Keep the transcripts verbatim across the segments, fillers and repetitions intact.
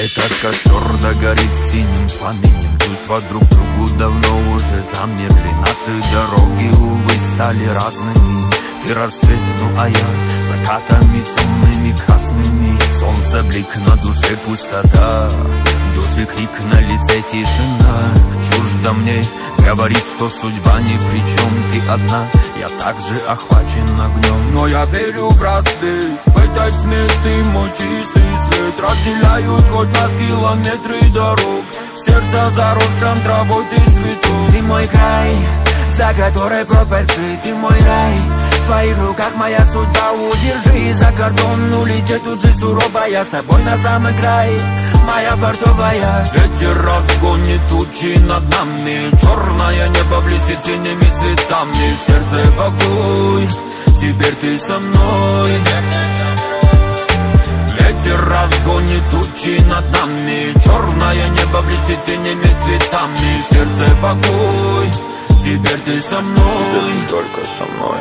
Этот костер догорит синим пламенем. Чувства друг другу давно уже замерли. Наши дороги, увы, стали разными. Ты рассвет, ну а я закатами темными красными. Солнце, блик, на душе пустота, души крик, на лице тишина. Чуждо мне говорит, что судьба ни при чем. Ты одна, я также охвачен огнем. Но я верю в разды, в этой тьме ты мой чистый свет. Разделяют хоть нас километры дорог, в сердце заросшем травой ты цветок. Ты мой край, за которой пропасть жить, ты мой рай. В твоих руках моя судьба, удержи. За кордон улететь тут же сурово, я с тобой на самый край, моя фартовая. Ветер разгонит тучи над нами, черное небо блестит синими цветами. В сердце покой, теперь ты со мной. Ветер разгонит тучи над нами, черное небо блестит синими цветами. В сердце покой, теперь ты со мной, ты только со мной.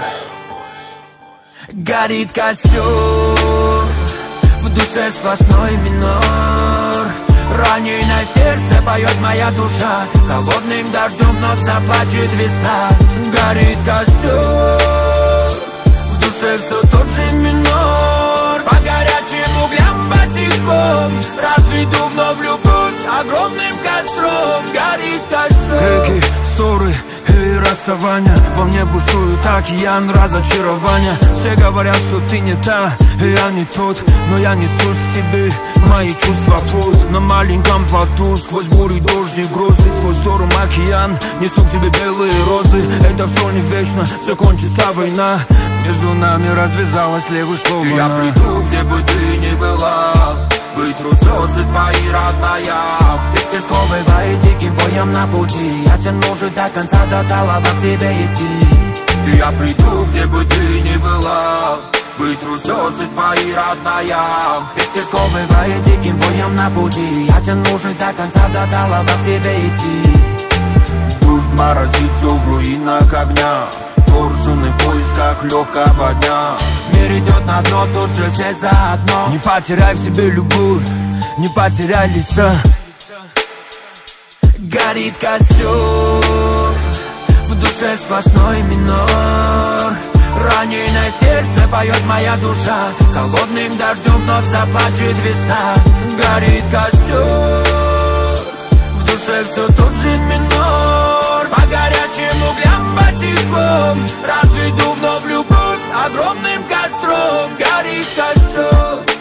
Горит костер, в душе сплошной минор. Раненое сердце поет моя душа, холодным дождем вновь заплачет весна. Горит костер, в душе все тот же минор. По горячим углям босиком разведу вновь любовь огромным костром. Горит костер. Реки, ссоры и расставания, во мне бушует океан разочарования. Все говорят, что ты не та, и я не тот, но я несусь к тебе, мои чувства плод. На маленьком плоту, сквозь бури, дожди, грозы, сквозь шторм океан, несу к тебе белые розы. Это все не вечно, закончится война, между нами развязалась левый слово. Я приду, где бы ты ни была, вытру слезы твои, родная. Ветер сковывает диким боем на пути, я тяну же до конца, до талого к тебе идти. Я приду, где бы ты ни была, вытру слезы твои, родная. Ветер сковывает диким боем на пути, я тяну же до конца, до талого к тебе идти. Дождь морозит все в руинах огня, коршуны в поисках легкого дня. Мир идет на дно, тут же все заодно. Не потеряй в себе любовь, не потеряй лица. Горит костер, в душе сплошной минор. Раненое сердце поет моя душа, холодным дождем вновь заплачет весна. Горит костер, в душе все тот же минор. По горячим углям босиком разведу вновь любовь огромным костром. Горит костер.